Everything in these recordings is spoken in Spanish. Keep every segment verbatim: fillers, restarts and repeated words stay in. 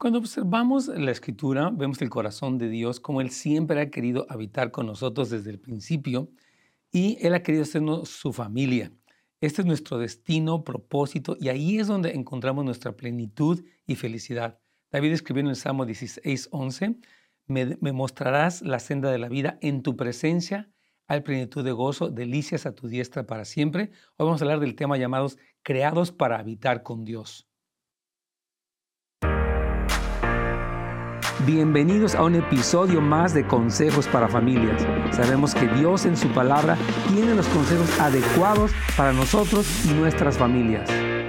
Cuando observamos la Escritura, vemos el corazón de Dios, como Él siempre ha querido habitar con nosotros desde el principio y Él ha querido hacernos su familia. Este es nuestro destino, propósito, y ahí es donde encontramos nuestra plenitud y felicidad. David escribió en el Salmo dieciséis, once, me, me mostrarás la senda de la vida, en tu presencia hay plenitud de gozo, delicias a tu diestra para siempre. Hoy vamos a hablar del tema llamados creados para habitar con Dios. Bienvenidos a un episodio más de Consejos para Familias. Sabemos que Dios en su palabra tiene los consejos adecuados para nosotros y nuestras familias.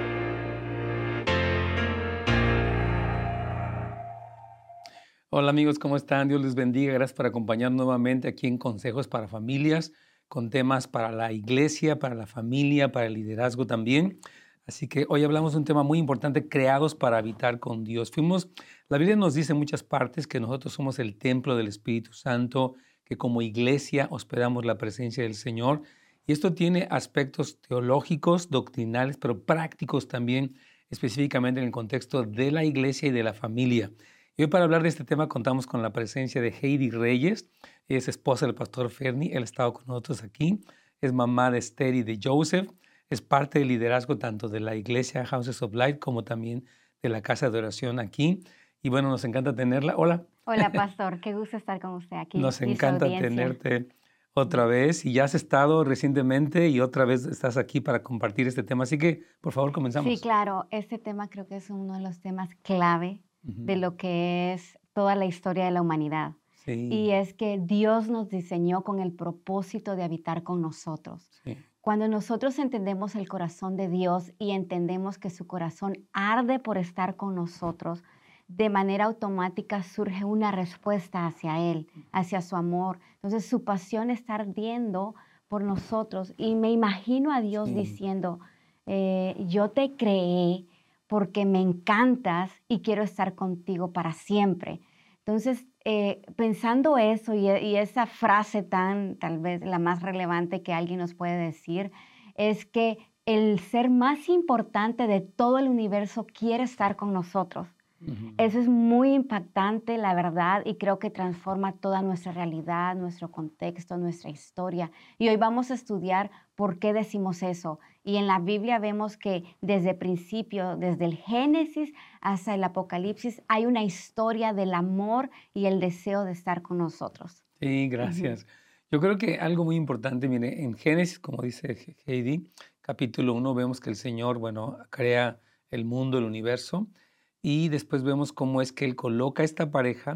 Hola amigos, ¿cómo están? Dios les bendiga. Gracias por acompañarnos nuevamente aquí en Consejos para Familias, con temas para la iglesia, para la familia, para el liderazgo también. Así que hoy hablamos de un tema muy importante, creados para habitar con Dios. Fuimos, la Biblia nos dice en muchas partes que nosotros somos el templo del Espíritu Santo, que como iglesia hospedamos la presencia del Señor. Y esto tiene aspectos teológicos, doctrinales, pero prácticos también, específicamente en el contexto de la iglesia y de la familia. Y hoy para hablar de este tema contamos con la presencia de Heidi Reyes. Ella es esposa del pastor Ferni, él ha estado con nosotros aquí. Es mamá de Esther y de Joseph. Es parte del liderazgo tanto de la iglesia Houses of Light como también de la casa de oración aquí. Y bueno, nos encanta tenerla. Hola. Hola, pastor. Qué gusto estar con usted aquí. Nos y su encanta audiencia. tenerte otra vez. Y ya has estado recientemente y otra vez estás aquí para compartir este tema. Así que, por favor, comenzamos. Sí, claro. Este tema creo que es uno de los temas clave Ujú. de lo que es toda la historia de la humanidad. Sí, Y es que Dios nos diseñó con el propósito de habitar con nosotros. sí. Cuando nosotros entendemos el corazón de Dios y entendemos que su corazón arde por estar con nosotros, de manera automática surge una respuesta hacia Él, hacia su amor. Entonces su pasión está ardiendo por nosotros y me imagino a Dios Sí. diciendo, eh, yo te creé porque me encantas y quiero estar contigo para siempre. Entonces, eh, pensando eso y, y esa frase tan, tal vez la más relevante que alguien nos puede decir, es que el ser más importante de todo el universo quiere estar con nosotros. Ujú. Eso es muy impactante, la verdad, y creo que transforma toda nuestra realidad, nuestro contexto, nuestra historia. Y hoy vamos a estudiar por qué decimos eso. Y en la Biblia vemos que desde el principio, desde el Génesis hasta el Apocalipsis, hay una historia del amor y el deseo de estar con nosotros. Sí, gracias. Yo creo que algo muy importante, mire, en Génesis, como dice He- Heidi, capítulo uno, vemos que el Señor, bueno, crea el mundo, el universo, y después vemos cómo es que Él coloca esta pareja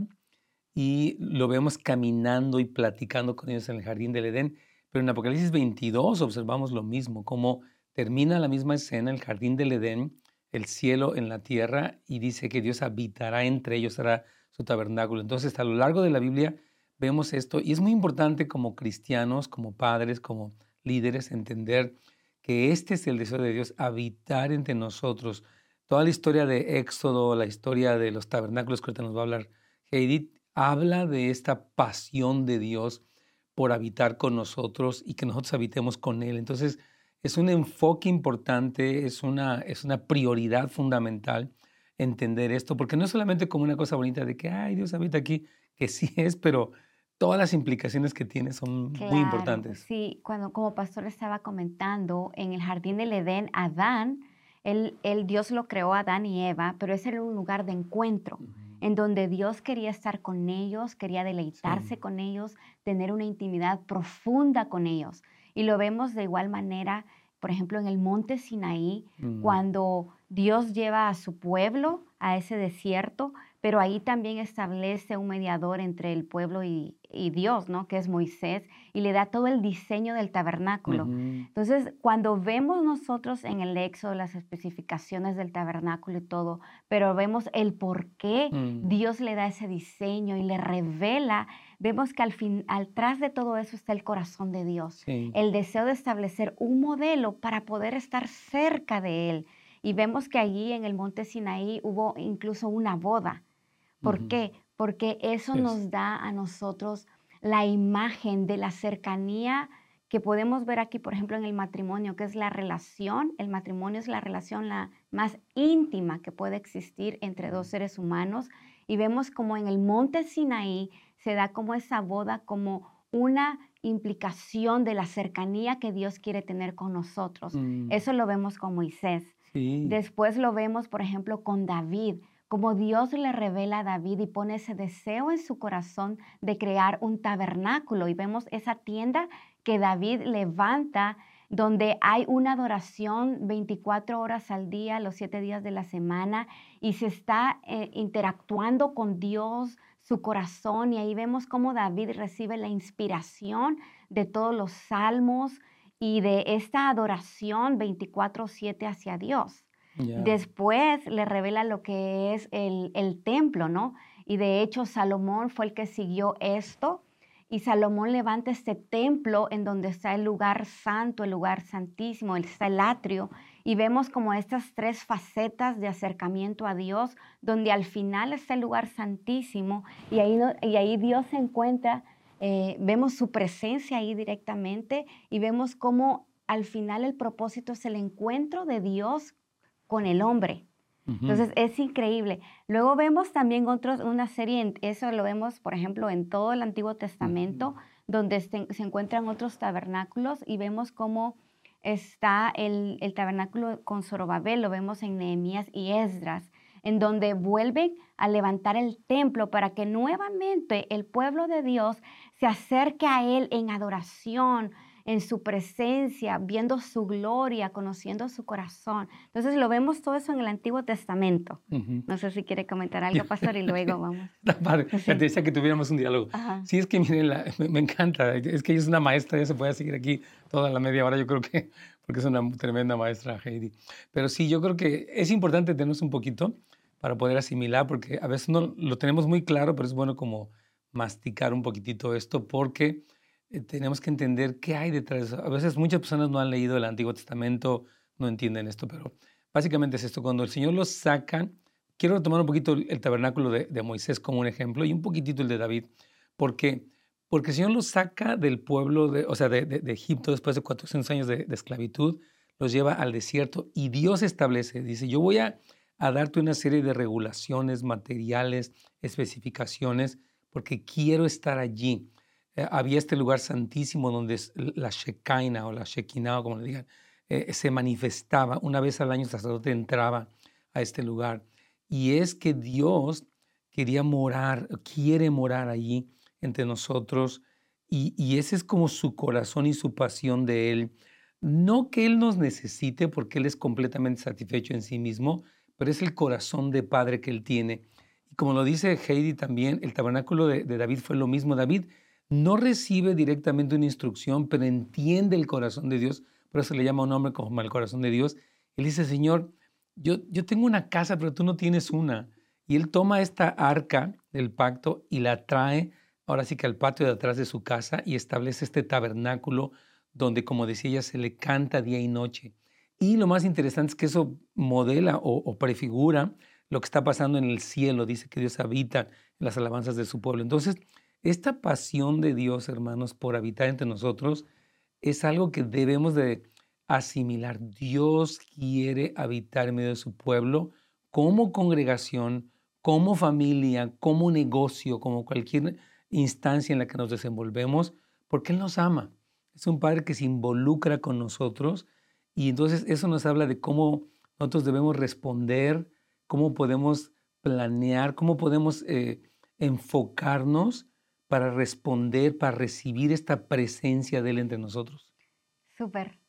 y lo vemos caminando y platicando con ellos en el jardín del Edén. Pero en Apocalipsis veintidós observamos lo mismo, cómo termina la misma escena, el jardín del Edén, el cielo en la tierra, y dice que Dios habitará entre ellos, será su tabernáculo. Entonces, a lo largo de la Biblia vemos esto, y es muy importante como cristianos, como padres, como líderes, entender que este es el deseo de Dios, habitar entre nosotros. Toda la historia de Éxodo, la historia de los tabernáculos que ahorita nos va a hablar Heidi, habla de esta pasión de Dios por habitar con nosotros y que nosotros habitemos con Él. Entonces, es un enfoque importante, es una, es una prioridad fundamental entender esto, porque no es solamente como una cosa bonita de que, ay, Dios habita aquí, que sí es, pero todas las implicaciones que tiene son muy Claro, importantes. sí, cuando como pastor estaba comentando, en el jardín del Edén, Adán, él, él- Dios lo creó a Adán y Eva, pero ese era un lugar de encuentro, Ujú. en donde Dios quería estar con ellos, quería deleitarse Sí. con ellos, tener una intimidad profunda con ellos. Y lo vemos de igual manera, por ejemplo, en el monte Sinaí, Mm. cuando Dios lleva a su pueblo a ese desierto, pero ahí también establece un mediador entre el pueblo y, y Dios, ¿no? Que es Moisés, y le da todo el diseño del tabernáculo. Ujú. Entonces, cuando vemos nosotros en el Éxodo las especificaciones del tabernáculo y todo, pero vemos el por qué Mm. Dios le da ese diseño y le revela, vemos que al fin, atrás de todo eso está el corazón de Dios, Sí. el deseo de establecer un modelo para poder estar cerca de Él. Y vemos que allí en el monte Sinaí hubo incluso una boda. ¿Por Ujú. qué? Porque eso Yes. nos da a nosotros la imagen de la cercanía que podemos ver aquí, por ejemplo, en el matrimonio, que es la relación, el matrimonio es la relación la más íntima que puede existir entre dos seres humanos. Y vemos como en el monte Sinaí se da como esa boda, como una implicación de la cercanía que Dios quiere tener con nosotros. Mm, Eso lo vemos con Moisés. sí, Después lo vemos, por ejemplo, con David, como Dios le revela a David y pone ese deseo en su corazón de crear un tabernáculo. Y vemos esa tienda que David levanta, donde hay una adoración veinticuatro horas al día, los siete días de la semana, y se está eh, interactuando con Dios, su corazón, y ahí vemos cómo David recibe la inspiración de todos los salmos y de esta adoración veinticuatro siete hacia Dios. ya. Después le revela lo que es el, el templo, ¿no? Y de hecho Salomón fue el que siguió esto, y Salomón levanta este templo en donde está el lugar santo, el lugar santísimo, está el atrio, y vemos como estas tres facetas de acercamiento a Dios, donde al final está el lugar santísimo, y ahí, no- y ahí Dios se encuentra, eh, vemos su presencia ahí directamente, y vemos cómo al final el propósito es el encuentro de Dios con el hombre. Ujú, Entonces es increíble. Luego vemos también otros, una serie, en- eso lo vemos, por ejemplo, en todo el Antiguo ujú, Testamento, donde se, se encuentran otros tabernáculos y vemos cómo está el, el tabernáculo con Zorobabel, lo vemos en Nehemías y Esdras, en donde vuelven a levantar el templo para que nuevamente el pueblo de Dios se acerque a él en adoración, en su presencia, viendo su gloria, conociendo su corazón. Entonces lo vemos todo eso en el Antiguo Testamento. ujú. No sé si quiere comentar algo, pastor, y luego vamos. Está padre. Te Sí. decía que tuviéramos un diálogo. Ajá. Sí, es que miren, la- me, me encanta. Es que ella es una maestra, ya se puede seguir aquí toda la media hora, yo creo que, porque es una tremenda maestra, Heidi. Pero sí, yo creo que es importante tenernos un poquito para poder asimilar, porque a veces no lo tenemos muy claro, pero es bueno como masticar un poquitito esto, porque eh, tenemos que entender qué hay detrás. A veces muchas personas no han leído el Antiguo Testamento, no entienden esto, pero básicamente es esto. Cuando el Señor los saca, quiero retomar un poquito el, el tabernáculo de, de Moisés como un ejemplo y un poquitito el de David, porque, porque el Señor los saca del pueblo, de, o sea, de, de- de Egipto después de cuatrocientos años de, de esclavitud, los lleva al desierto y Dios establece, dice, yo voy a, a darte una serie de regulaciones, materiales, especificaciones, porque quiero estar allí. Eh, había este lugar santísimo donde es la Shekinah o la Shekinah, o como le digan, eh, se manifestaba. Una vez al año el sacerdote entraba a este lugar. Y es que Dios quería morar, quiere morar allí entre nosotros. Y, y ese es como su corazón y su pasión de Él. No que Él nos necesite porque Él es completamente satisfecho en sí mismo, pero es el corazón de Padre que Él tiene. Y como lo dice Heidi también, el tabernáculo de, de David fue lo mismo. David no recibe directamente una instrucción, pero entiende el corazón de Dios. Por eso le llama a un hombre como el corazón de Dios. Él dice, Señor, yo, yo tengo una casa, pero tú no tienes una. Y él toma esta arca del pacto y la trae ahora sí que al patio de atrás de su casa y establece este tabernáculo donde, como decía ella, se le canta día y noche. Y lo más interesante es que eso modela o, o prefigura lo que está pasando en el cielo. Dice que Dios habita en las alabanzas de su pueblo. Entonces, esta pasión de Dios, hermanos, por habitar entre nosotros, es algo que debemos de asimilar. Dios quiere habitar en medio de su pueblo como congregación, como familia, como negocio, como cualquier instancia en la que nos desenvolvemos, porque Él nos ama. Es un Padre que se involucra con nosotros y entonces eso nos habla de cómo nosotros debemos responder, cómo podemos planear, cómo podemos eh, enfocarnos para responder, para recibir esta presencia de Él entre nosotros. Súper.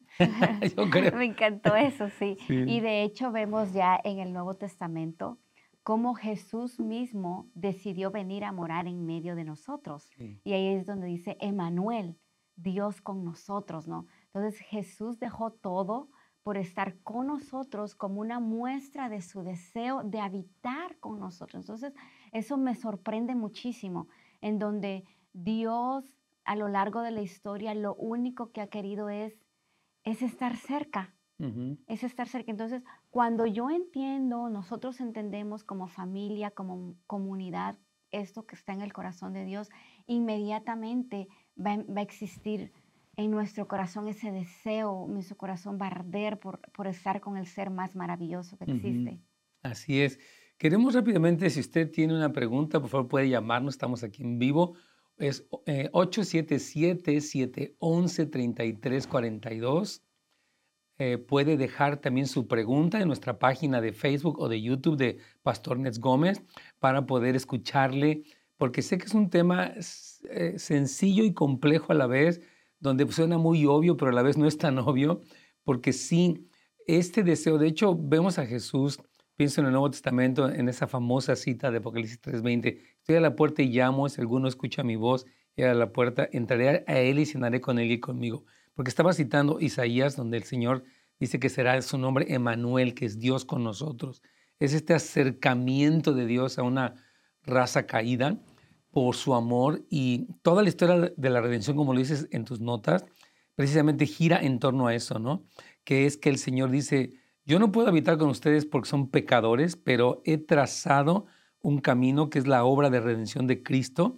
Yo creo. Me encantó eso, sí. Y Sí, de hecho vemos ya en el Nuevo Testamento cómo Jesús mismo decidió venir a morar en medio de nosotros. sí. Y ahí es donde dice Emanuel, Dios con nosotros, ¿no? Entonces Jesús dejó todo por estar con nosotros como una muestra de su deseo de habitar con nosotros. Entonces eso me sorprende muchísimo, en donde Dios a lo largo de la historia lo único que ha querido es es estar cerca, Ujú, es estar cerca. Entonces, cuando yo entiendo, nosotros entendemos como familia, como comunidad, esto que está en el corazón de Dios, inmediatamente va, va a existir en nuestro corazón ese deseo, nuestro corazón va a arder por, por estar con el ser más maravilloso que Ujú. existe. Así es. Queremos rápidamente, si usted tiene una pregunta, por favor puede llamarnos, estamos aquí en vivo. Es eh, ocho siete siete, siete uno uno, tres tres cuatro dos. Eh, puede dejar también su pregunta en nuestra página de Facebook o de YouTube de Pastor Nets Gómez para poder escucharle, porque sé que es un tema s- eh, sencillo y complejo a la vez, donde suena muy obvio, pero a la vez no es tan obvio, porque sí, este deseo, de hecho, vemos a Jesús, pienso en el Nuevo Testamento, en esa famosa cita de Apocalipsis tres veinte, estoy a la puerta y llamo, si alguno escucha mi voz y a la puerta, entraré a él y cenaré con él y conmigo. Porque estaba citando Isaías, donde el Señor dice que será su nombre Emanuel, que es Dios con nosotros. Es este acercamiento de Dios a una raza caída por su amor, y toda la historia de la redención, como lo dices en tus notas, precisamente gira en torno a eso, ¿no? Que es que el Señor dice, yo no puedo habitar con ustedes porque son pecadores, pero he trazado un camino que es la obra de redención de Cristo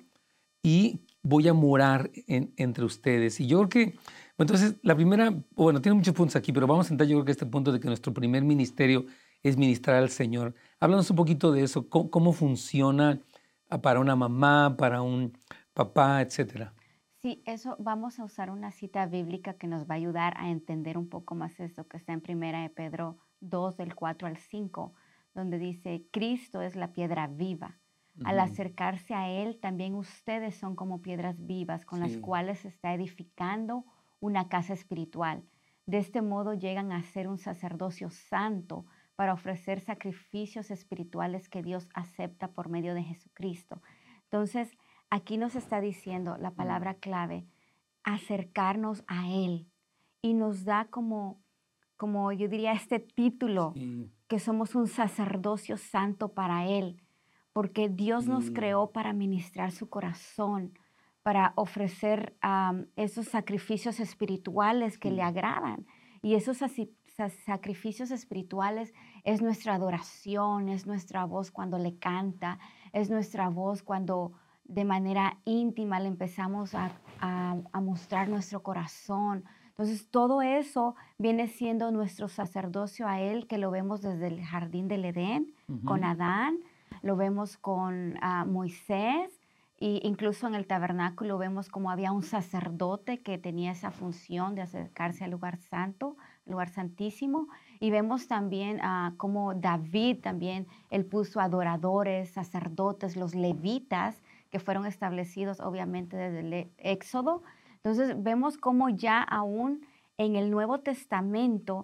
y voy a morar en- entre ustedes. Y yo creo que, entonces, la primera, bueno, tiene muchos puntos aquí, pero vamos a entrar yo creo que a este punto de que nuestro primer ministerio es ministrar al Señor. Háblanos un poquito de eso, cómo, cómo funciona ah, para una mamá, para un papá, etcétera. Sí, eso vamos a usar una cita bíblica que nos va a ayudar a entender un poco más eso que está en Primera de Pedro dos del cuatro al cinco, donde dice, Cristo es la piedra viva. Al Ujú. acercarse a Él, también ustedes son como piedras vivas con las Sí. cuales se está edificando una casa espiritual. De este modo llegan a ser un sacerdocio santo para ofrecer sacrificios espirituales que Dios acepta por medio de Jesucristo. Entonces, aquí nos está diciendo la Mm. palabra clave, acercarnos a Él. Y nos da como, como yo diría, este título, Sí. que somos un sacerdocio santo para Él, porque Dios nos Sí. creó para ministrar su corazón, para ofrecer am, esos sacrificios espirituales que le Sí. agradan. Y esos asi- sa- sacrificios espirituales es nuestra adoración, es nuestra voz cuando le canta, es nuestra voz cuando de manera íntima le empezamos a, a- a mostrar nuestro corazón. Entonces, todo eso viene siendo nuestro sacerdocio a Él, que lo vemos desde el jardín del Edén, con Ujú. Adán, lo vemos con ah, Moisés, e incluso en el tabernáculo vemos como había un sacerdote que tenía esa función de acercarse al lugar santo, al lugar santísimo. Y vemos también ah, como David también, él puso adoradores, sacerdotes, los levitas, que fueron establecidos obviamente desde el e- Éxodo. Entonces vemos cómo ya aún en el Nuevo Testamento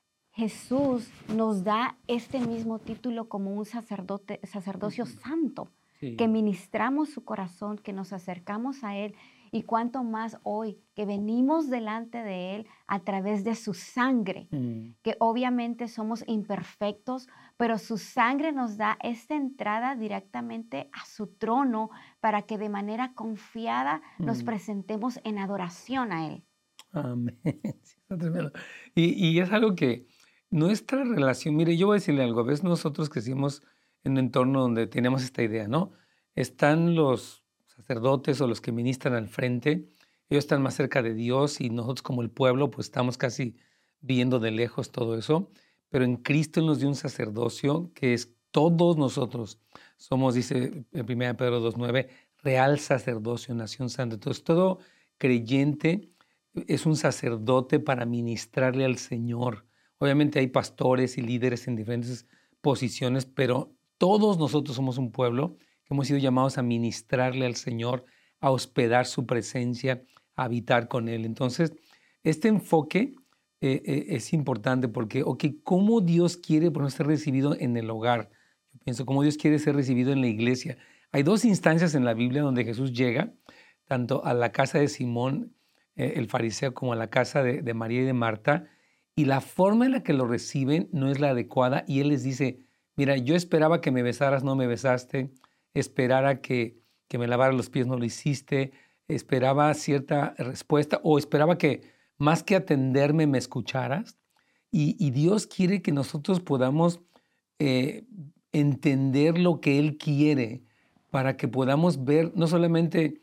Jesús nos da este mismo título como un sacerdote, sacerdocio Ujú. santo, que Sí. ministramos su corazón, que nos acercamos a Él, y cuanto más hoy que venimos delante de Él a través de su sangre, Mm. que obviamente somos imperfectos, pero su sangre nos da esta entrada directamente a su trono para que de manera confiada nos Mm. presentemos en adoración a Él. Amén. Sí, está tremendo. Y, y es algo que nuestra relación, mire, yo voy a decirle algo, a veces nosotros crecimos en un entorno donde tenemos esta idea, ¿no? Están los sacerdotes o los que ministran al frente, ellos están más cerca de Dios y nosotros como el pueblo, pues estamos casi viendo de lejos todo eso, pero en Cristo Él nos dio un sacerdocio que es todos nosotros. Somos, dice en primera Pedro dos nueve, real sacerdocio, nación santa. Entonces, todo creyente es un sacerdote para ministrarle al Señor. Obviamente hay pastores y líderes en diferentes posiciones, pero todos nosotros somos un pueblo que hemos sido llamados a ministrarle al Señor, a hospedar su presencia, a habitar con Él. Entonces, este enfoque eh, eh, es importante porque, ok, ¿cómo Dios quiere por no ser recibido en el hogar? Yo pienso, ¿cómo Dios quiere ser recibido en la iglesia? Hay dos instancias en la Biblia donde Jesús llega, tanto a la casa de Simón eh, el fariseo como a la casa de, de María y de Marta, y la forma en la que lo reciben no es la adecuada, y él les dice, mira, yo esperaba que me besaras, no me besaste, esperara que, que me lavaras los pies, no lo hiciste, esperaba cierta respuesta, o esperaba que más que atenderme me escucharas, y, y Dios quiere que nosotros podamos eh, entender lo que Él quiere para que podamos ver no solamente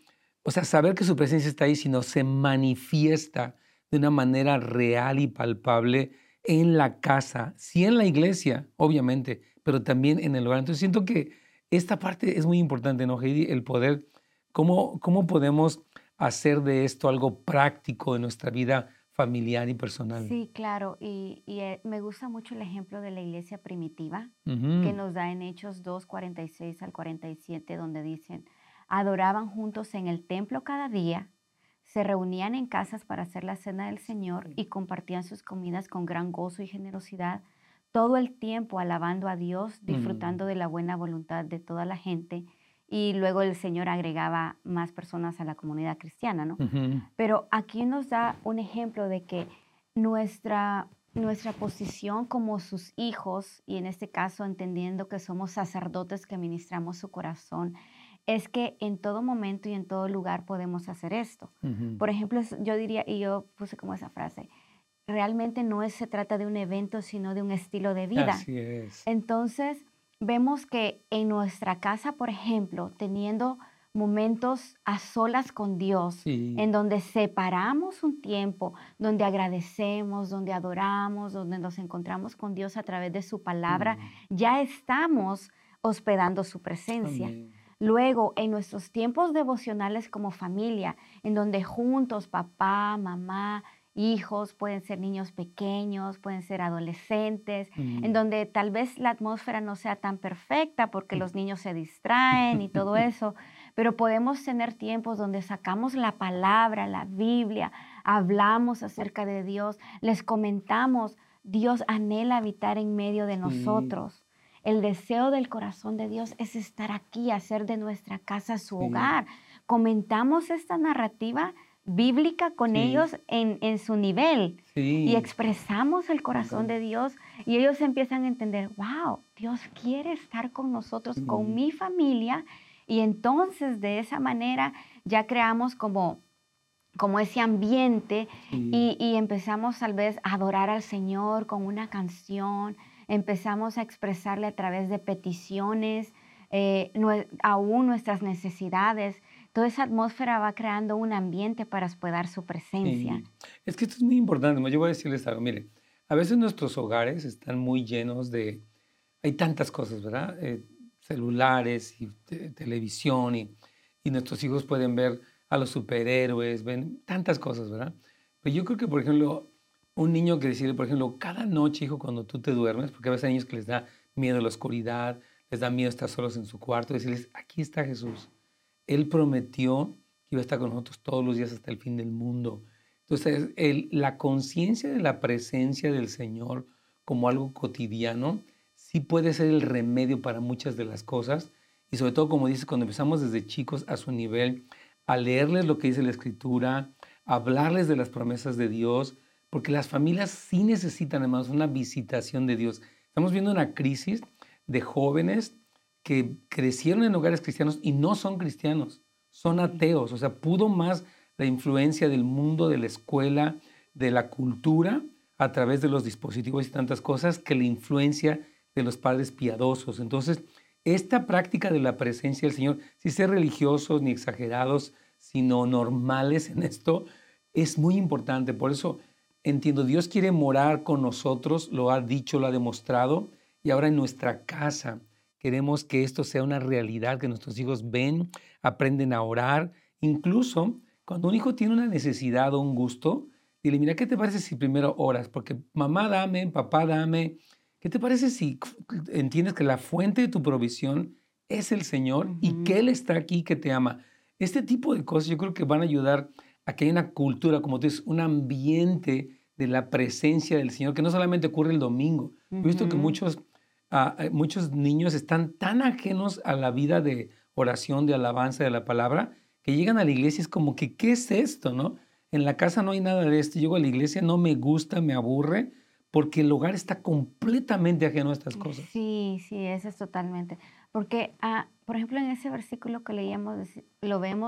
o sea, saber que su presencia está ahí, sino se manifiesta de una manera real y palpable en la casa, sí en la iglesia, obviamente, pero también en el hogar. Entonces siento que esta parte es muy importante, ¿no, Heidi? El poder, cómo, cómo podemos hacer de esto algo práctico en nuestra vida familiar y personal. Sí, claro, y, y, eh, me gusta mucho el ejemplo de la iglesia primitiva que Ujú. nos da en Hechos dos cuarenta y seis al cuarenta y siete, donde dicen, adoraban juntos en el templo cada día, se reunían en casas para hacer la cena del Señor Sí. y compartían sus comidas con gran gozo y generosidad, todo el tiempo alabando a Dios, disfrutando Mm. de la buena voluntad de toda la gente, y luego el Señor agregaba más personas a la comunidad cristiana, ¿no? Ujú. Pero aquí nos da un ejemplo de que nuestra, nuestra posición como sus hijos, y en este caso entendiendo que somos sacerdotes que ministramos su corazón, es que en todo momento y en todo lugar podemos hacer esto. Ujú. Por ejemplo, es- yo diría, y yo puse como esa frase, realmente no es- se trata de un evento, sino de un estilo de vida. Así es. Entonces, vemos que en nuestra casa, por ejemplo, teniendo momentos a solas con Dios, Sí. en donde separamos un tiempo, donde agradecemos, donde adoramos, donde nos encontramos con Dios a través de su palabra, Mm. ya estamos hospedando su presencia. Amén. Luego, en nuestros tiempos devocionales como familia, en donde juntos, papá, mamá, hijos, pueden ser niños pequeños, pueden ser adolescentes, en Mm. donde tal vez la atmósfera no sea tan perfecta porque los niños se distraen y todo eso, pero podemos tener tiempos donde sacamos la palabra, la Biblia, hablamos acerca de Dios, les comentamos, Dios anhela habitar en medio de Sí, nosotros. El deseo del corazón de Dios es estar aquí, hacer de nuestra casa su sí, hogar. Comentamos esta narrativa bíblica con sí, ellos en, en su nivel y sí, expresamos el corazón claro. de Dios y ellos empiezan a entender, wow, Dios quiere estar con nosotros, con Mm. mi familia, y entonces de esa manera ya creamos como, como ese ambiente Sí. y, y empezamos tal vez a adorar al Señor con una canción, empezamos a expresarle a través de peticiones, eh, nue- aún nuestras necesidades. Toda esa atmósfera va creando un ambiente para hospedar su presencia. Sí, es que esto es muy importante. Yo voy a decirles algo. Mire, a veces nuestros hogares están muy llenos de, hay tantas cosas, ¿verdad? Eh, celulares y te- televisión y, y nuestros hijos pueden ver a los superhéroes, ven tantas cosas, ¿verdad? Pero yo creo que, por ejemplo, un niño que decirle, por ejemplo, cada noche, hijo, cuando tú te duermes, porque a veces hay niños que les da miedo a la oscuridad, les da miedo estar solos en su cuarto, decirles, aquí está Jesús. Él prometió que iba a estar con nosotros todos los días hasta el fin del mundo. Entonces, el- la conciencia de la presencia del Señor como algo cotidiano sí puede ser el remedio para muchas de las cosas. Y sobre todo, como dices, cuando empezamos desde chicos a su nivel, a leerles lo que dice la Escritura, a hablarles de las promesas de Dios, porque las familias sí necesitan, además, una visitación de Dios. Estamos viendo una crisis de jóvenes que crecieron en hogares cristianos y no son cristianos, son Sí. ateos. O sea, pudo más la influencia del mundo, de la escuela, de la cultura, a través de los dispositivos y tantas cosas, que la influencia de los padres piadosos. Entonces, esta práctica de la presencia del Señor, sin ser religiosos ni exagerados, sino normales en esto, es muy importante. Por eso entiendo, Dios quiere morar con nosotros, lo ha dicho, lo ha demostrado, y ahora en nuestra casa. Queremos que esto sea una realidad, que nuestros hijos ven, aprenden a orar. Incluso cuando un hijo tiene una necesidad o un gusto, dile, mira, ¿qué te parece si primero oras? Porque mamá dame, papá dame. ¿Qué te parece si entiendes que la fuente de tu provisión es el Señor y que Ujú. Él está aquí, que te ama? Este tipo de cosas yo creo que van a ayudar a que haya una cultura, como tú dices, un ambiente de la presencia del Señor, que no solamente ocurre el domingo. Yo he visto que Ujú. muchos ah, eh, muchos niños están tan ajenos a la vida de oración, de alabanza de la palabra, que llegan a la iglesia y es como que, ¿qué es esto, no? En la casa no hay nada de esto. Llego a la iglesia, no me gusta, me aburre, porque el hogar está completamente ajeno a estas cosas. Sí, sí, eso es totalmente. Porque, ah, por ejemplo, en ese versículo que leíamos, deci- lo vemos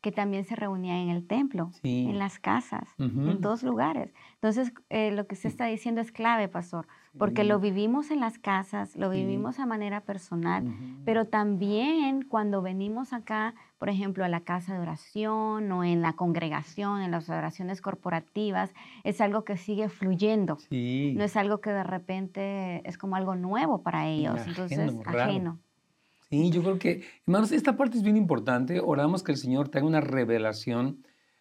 que también se reunían en el templo, en Sí. las casas, en Ujú. todos lugares. Entonces, eh, lo que usted está diciendo es clave, pastor, porque lo Sí, vivimos en las casas, lo sí. vivimos a manera personal, Ujú. pero también cuando venimos acá, por ejemplo, a la casa de oración o en la congregación, en las oraciones corporativas, es algo que sigue fluyendo. No Sí, es algo que de repente es como algo nuevo para sí, ellos, entonces ajeno, raro. ajeno. Sí, yo creo que, hermanos, esta parte es bien importante. Oramos que el Señor te haga una revelación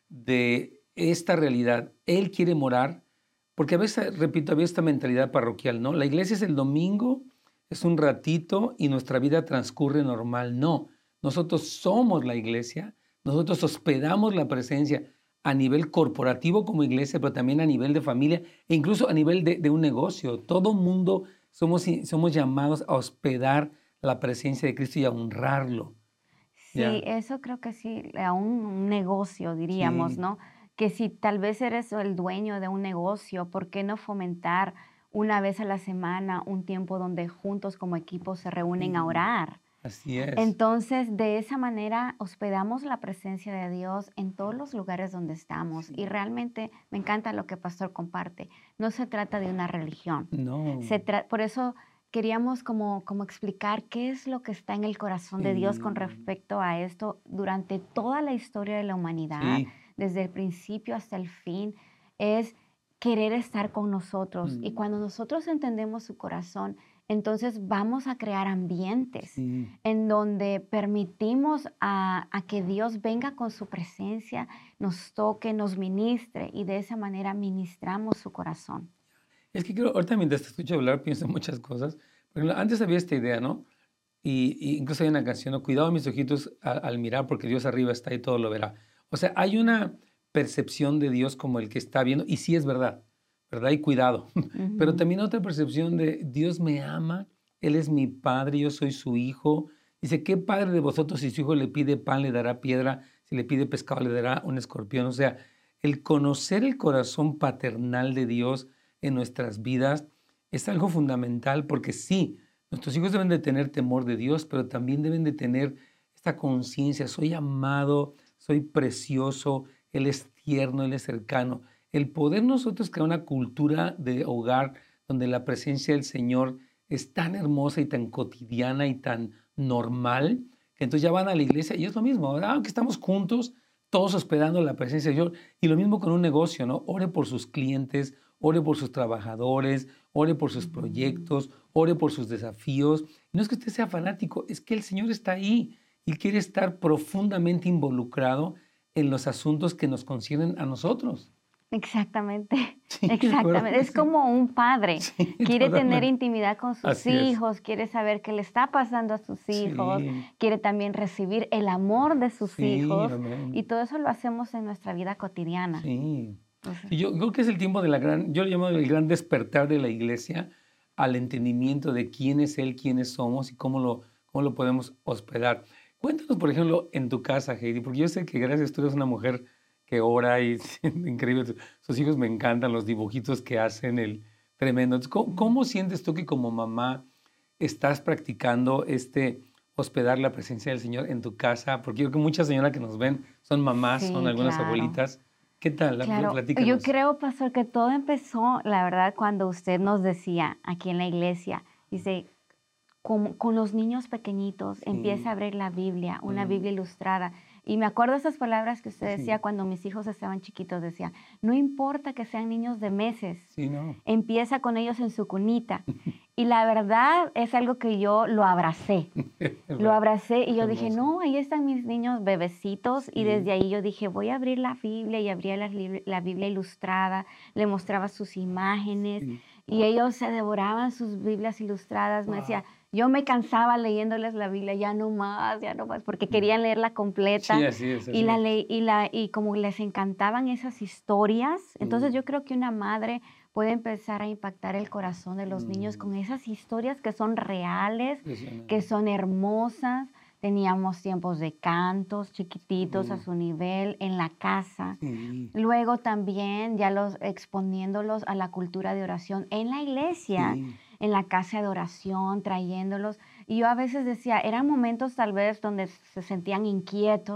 de esta realidad. Él quiere morar, porque a veces, repito, había esta mentalidad parroquial, ¿no? La iglesia es el domingo, es un ratito y nuestra vida transcurre normal. No, nosotros somos la iglesia, nosotros hospedamos la presencia a nivel corporativo como iglesia, pero también a nivel de familia e incluso a nivel de, de un negocio. Todo mundo somos, somos llamados a hospedar la presencia de Cristo y a honrarlo. Sí, Ya, eso creo que sí, a un, un negocio diríamos, sí. ¿no? Que si tal vez eres el dueño de un negocio, ¿por qué no fomentar una vez a la semana un tiempo donde juntos como equipo se reúnen a Sí, orar? así es. Entonces, de esa manera hospedamos la presencia de Dios en todos los lugares donde estamos. Y Sí. realmente me encanta lo que Pastor comparte. No se trata de una religión. No, Se tra- por eso queríamos como, como explicar qué es lo que está en el corazón de Dios con sí, respecto a esto durante toda la historia de la humanidad, sí. desde el principio hasta el fin. Es querer estar con nosotros. Y Mm, cuando nosotros entendemos su corazón, entonces vamos a crear ambientes sí. en donde permitimos a, a que Dios venga con su presencia, nos toque, nos ministre y de esa manera ministramos su corazón. Es que creo, ahorita mientras te escucho hablar, pienso en muchas cosas. Por ejemplo, antes había esta idea, ¿no? Y, y incluso hay una canción, ¿no? Cuidado mis ojitos a- al mirar, porque Dios arriba está y todo lo verá. O sea, hay una percepción de Dios como el que está viendo, y sí es verdad, ¿verdad? Y cuidado. Pero Ujú. también otra percepción de Dios me ama, Él es mi padre, yo soy su hijo. Dice, ¿qué padre de vosotros si su hijo le pide pan le dará piedra, si le pide pescado le dará un escorpión? O sea, el conocer el corazón paternal de Dios en nuestras vidas es algo fundamental porque sí, nuestros hijos deben de tener temor de Dios, pero también deben de tener esta conciencia, soy amado, soy precioso, Él es tierno, Él es cercano. El poder nosotros crear una cultura de hogar donde la presencia del Señor es tan hermosa y tan cotidiana y tan normal, que entonces ya van a la iglesia y es lo mismo, ¿verdad? Aunque estamos juntos, todos hospedando la presencia de Dios. Y lo mismo con un negocio, ¿no? Ore por sus clientes, ore por sus trabajadores, ore por sus Ujú. proyectos, ore por sus desafíos. No es que usted sea fanático, es que el Señor está ahí y quiere estar profundamente involucrado en los asuntos que nos conciernen a nosotros. Exactamente, Sí, ¿verdad exactamente. que Es sí? como un padre. Sí, Quiere tener totalmente. intimidad con sus Así es. hijos, quiere saber qué le está pasando a sus hijos, Sí, quiere también recibir el amor de sus sí, hijos y amén. todo eso lo hacemos en nuestra vida cotidiana. Sí. Entonces, Sí, yo creo que es el tiempo de la gran, yo le llamo el gran despertar de la iglesia al entendimiento de quién es Él, quiénes somos y cómo lo, cómo lo podemos hospedar. Cuéntanos, por ejemplo, en tu casa, Heidi, porque yo sé que gracias tú eres una mujer que ora y es increíble. tu- Sus hijos me encantan, los dibujitos que hacen, el tremendo. Entonces, ¿cómo, mm, cómo sientes tú que como mamá estás practicando este hospedar la presencia del Señor en tu casa? Porque yo creo que muchas señoras que nos ven son mamás, son sí, algunas claro. abuelitas. ¿Qué tal? La- Claro, yo Platícanos. creo, pastor, que todo empezó, la verdad, cuando usted nos decía aquí en la iglesia, dice, con, con los niños pequeñitos, empieza a Sí, abrir la Biblia, una mm, Biblia ilustrada. Y me acuerdo esas palabras que usted decía sí, cuando mis hijos estaban chiquitos, decía, no importa que sean niños de meses, sí, no. empieza con ellos en su cunita. Y la verdad es algo que yo lo abracé. Lo ¿Verdad? abracé y Qué yo dije, hermoso. no, ahí están mis niños bebecitos. Y desde Sí, ahí yo dije, voy a abrir la Biblia y abría la, lib- la Biblia ilustrada, le mostraba sus imágenes sí. y ellos se devoraban sus Biblias ilustradas. Me decía, Wow. yo me cansaba leyéndoles la Biblia, ya no más, ya no más, porque Mm. querían leerla Sí, completa así es, y así la es. ley y la y como les encantaban esas historias. Entonces Sí. yo creo que una madre puede empezar a impactar el corazón de los niños Mm, con esas historias que son reales, que impresionante. son hermosas. Teníamos tiempos de cantos chiquititos a Sí, su nivel en la casa. sí, Luego también ya los exponiéndolos a la cultura de oración en la iglesia, sí, en la casa de oración, trayéndolos. Y yo a veces decía, eran momentos tal vez donde se sentían inquietos,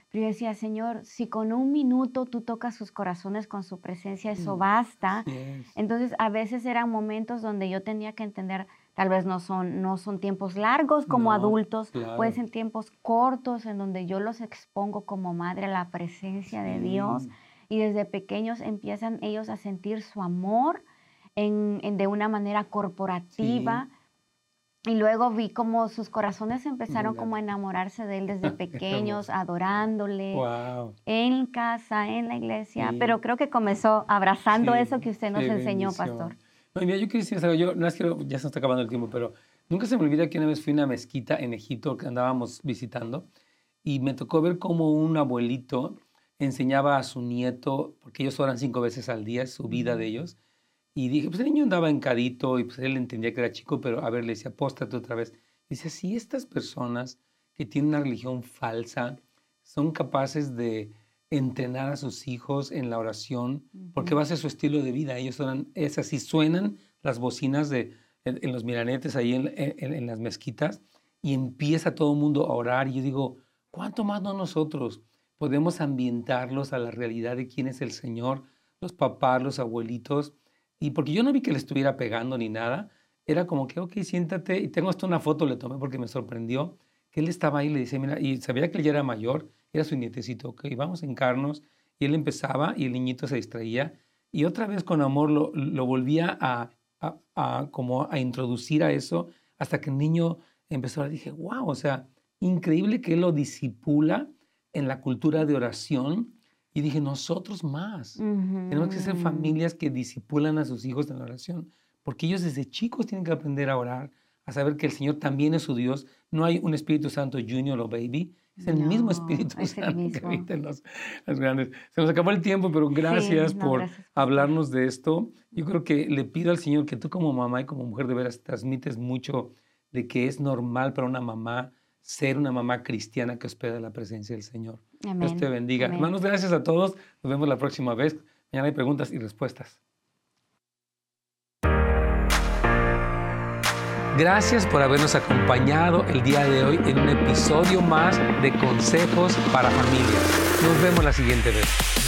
Pero yo decía, Señor, si con un minuto tú tocas sus corazones con su presencia, eso Mm, basta. yes. Entonces, a veces eran momentos donde yo tenía que entender, tal vez no son, no son tiempos largos como No, adultos, pueden claro. ser tiempos cortos en donde yo los expongo como madre a la presencia de Dios. Sí, Y desde pequeños empiezan ellos a sentir su amor en, en- de una manera sí, corporativa. Y luego vi cómo sus corazones empezaron como a verdad. enamorarse de él desde Qué pequeños, hermoso. adorándole Wow. en casa, en la iglesia, pero Sí, creo que comenzó abrazando sí, eso que usted nos qué enseñó, pastor. bendición. No, y mira, yo quería decir algo, yo no es que ya se nos está acabando el tiempo, pero nunca se me olvida que una vez fui a una mezquita en Egipto que andábamos visitando y me tocó ver cómo un abuelito enseñaba a su nieto, porque ellos oran cinco veces al día, su vida de Ujú. ellos, y dije, pues el niño andaba encadito y pues él entendía que era chico, pero a ver, le decía, apóstate otra vez. Dice, si estas personas que tienen una religión falsa son capaces de entrenar a sus hijos en la oración, porque va Ujú. a ser su estilo de vida. Ellos son, es así, suenan las bocinas de, en, en los minaretes, ahí en, en- en las mezquitas, y empieza todo el mundo a orar. Y yo digo, ¿cuánto más no nosotros podemos ambientarlos a la realidad de quién es el Señor, los papás, los abuelitos? Y porque yo no vi que le estuviera pegando ni nada, era como que, ok, siéntate. Y tengo hasta una foto, le tomé porque me sorprendió, que él estaba ahí y le dice, mira, y sabía que él ya era mayor, era su nietecito, ok, vamos a hincarnos. Y él empezaba y el niñito se distraía. Y otra vez con amor lo, lo volvía a, a, a como a introducir a eso hasta que el niño empezó a dije, wow, o sea, increíble que él lo disipula en la cultura de oración. Y dije, nosotros más. Tenemos que ser Ujú. familias que disipulan a sus hijos en la oración, porque ellos desde chicos tienen que aprender a orar, a saber que el Señor también es su Dios. No hay un Espíritu Santo Junior o Baby, es el mismo No, Espíritu es el Santo que mismo. habita en los, los grandes. Se nos acabó el tiempo, pero Sí, gracias no, por gracias, pastor. hablarnos de esto. Yo creo que le pido al Señor que tú como mamá y como mujer de veras transmites mucho de que es normal para una mamá ser una mamá cristiana que hospeda la presencia del Señor. Dios te Amén, bendiga. amén. Hermanos, gracias a todos. Nos vemos la próxima vez. Mañana hay preguntas y respuestas. Gracias por habernos acompañado el día de hoy en un episodio más de Consejos para Familias. Nos vemos la siguiente vez.